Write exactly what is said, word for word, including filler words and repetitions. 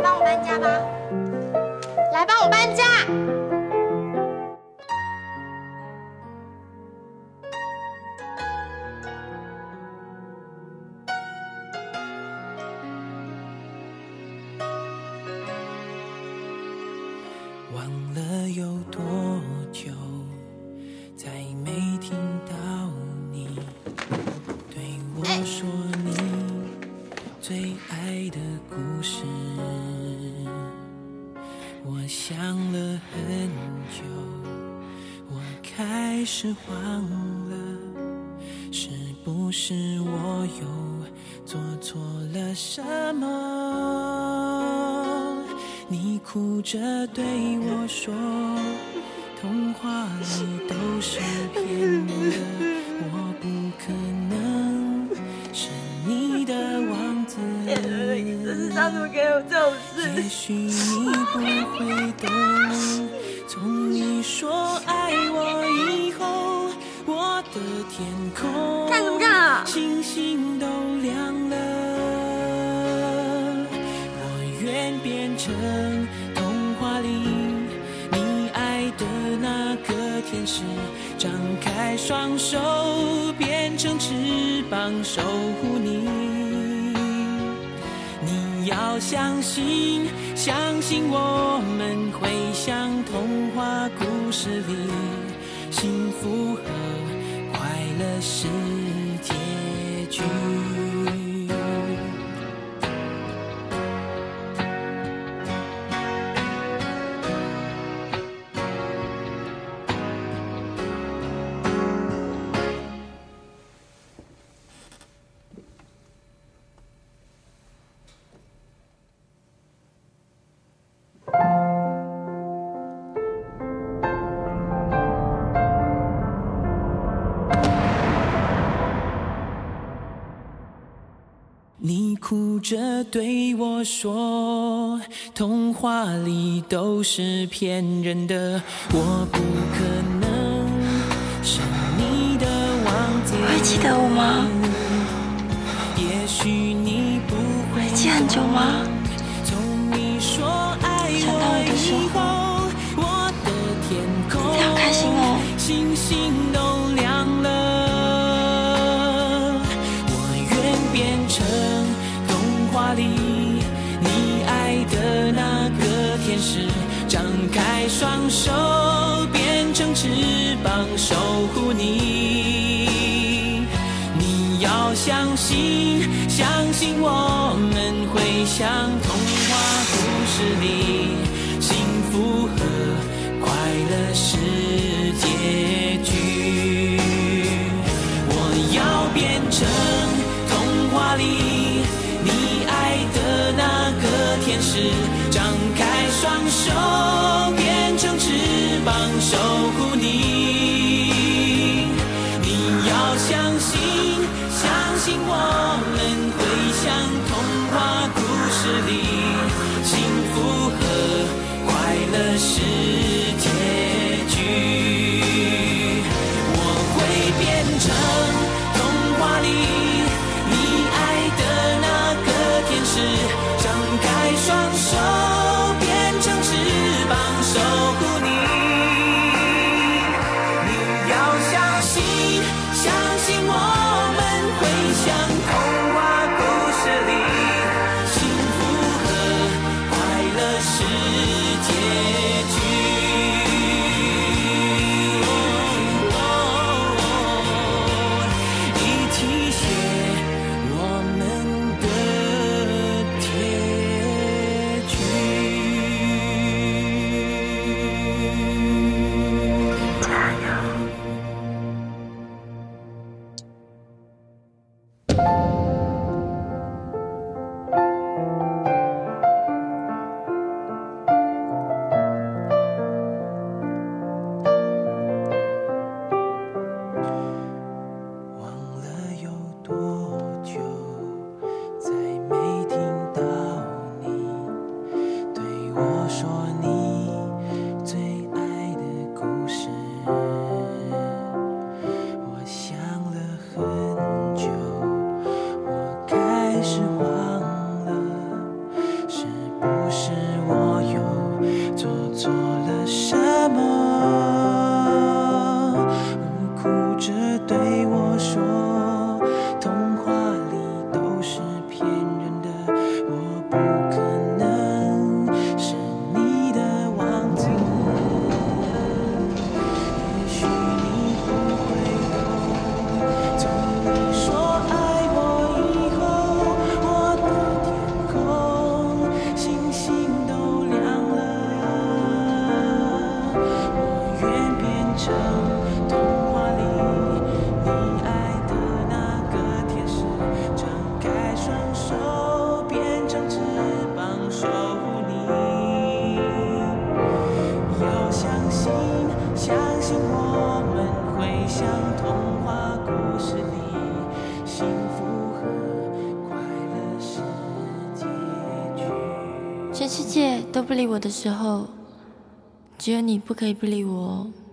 帮我搬家吧，来帮我搬家。 忘了有多久，再没听到你对我说你最爱的故事。我想了很久，我开始慌了，是不是我又做错了什么？你哭着对我说，童话里都是骗人的，我不可能是你的王子。 这世上怎么可以有这种事？ 也许你不会懂，从你说爱我以后，我的天空干什么干啊？ 星星都亮了。我愿变成童话里你爱的那个天使，张开双手变成翅膀守护你。你要相信，相信我们会像童话故事里，幸福和快乐是结局。你哭着对我说，童话里都是骗人的，我不可能是你的王子。 会记得我吗？ 也许你不会会记很久吗？ 从你说爱想到我的时候， 我的天空你好开心哦， 星星都亮了。我愿变成童话里你爱的那个天使，张开双手变成翅膀守护你。你要相信，相信我们会像童话故事里，幸福和快乐是结局。我要变成童话里你爱的那个天使，张开双手变成翅膀守护你。你要相信，相信我们会像童话故事里，幸福和快乐是结局。我会变成童话里你爱的那个天使，张开双手变成翅膀守护你。你要相信，相信我们会像童话故事里，幸福和快乐是结局。一起写我们的结局。加油！忘了有多久，再没听到你对我说你最爱的故事。我想了很久，我开始慌了，是不是信，相信我们会像童话故事里，幸福和快乐是结局。 全世界都不理我的时候，只有你不可以不理我哦。